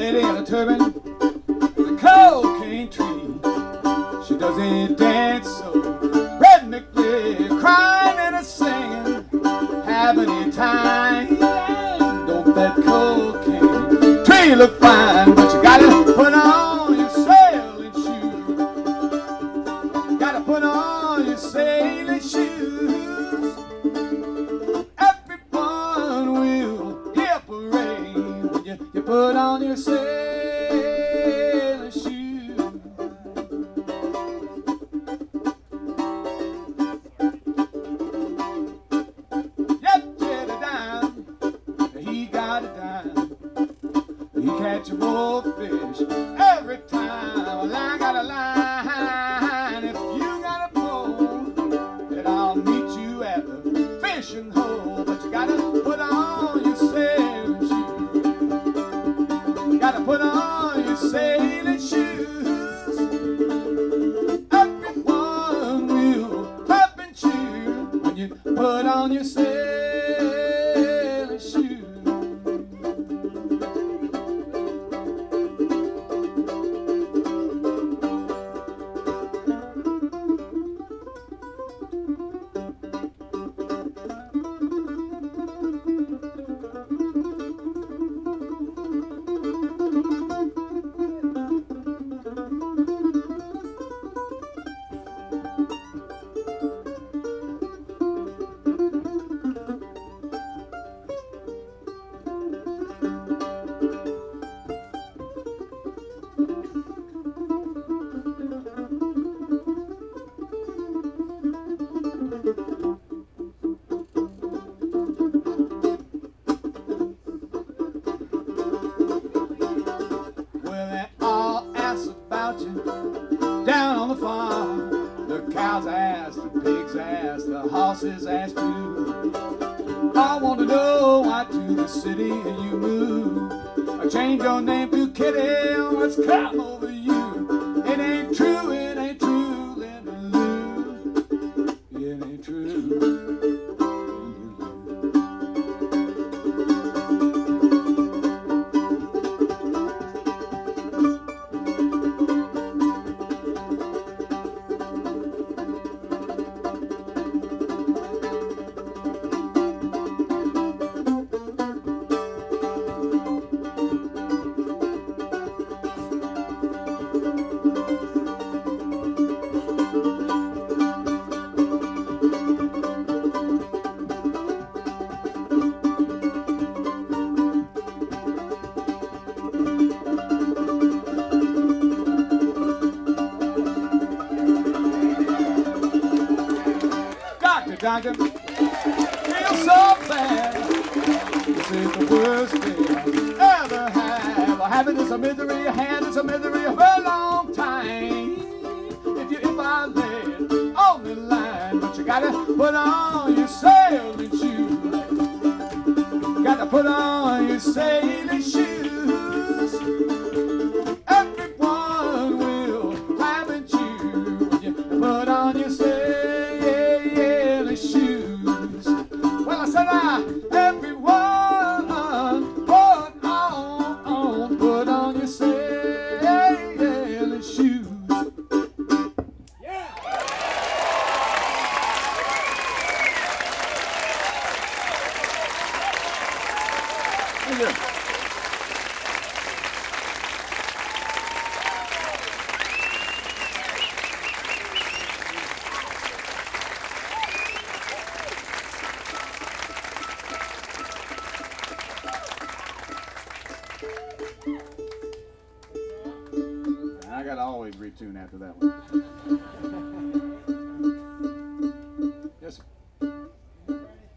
lady in a turban, the cocaine tree. She doesn't dance so rhythmically, crying and a singing, having a time. Don't that cocaine tree look fine, but you gotta put on your sailing shoes. Gotta put on your sailing shoes. Everyone will hear parade when you put on your sailing shoes. He got a dime. He catch more fish every time. Well, I got a line. If you got a pole, then I'll meet you at the fishing hole. But you gotta put on your sailing shoes. Gotta put on your sailing shoes. Everyone will clap and cheer when you put on your sailing shoes. Down on the farm, the cow's ass, the pig's ass, the horse's ass too. I want to know why to the city you move. I changed your name to Kitty, what's come over you? It ain't true, Linda Lou. It ain't true. Doctor, feel so bad. This is the worst thing I've ever had. Well, having is a misery, had is a misery for a long time. If I lay it on the line, but you gotta put on your sailing shoes. Gotta put on your sailing shoes. Everyone will clap and cheer when you put on your sailing shoes. Well, I said, everyone, put on your sailing shoes. Yeah. Thank you. I gotta always retune after that one.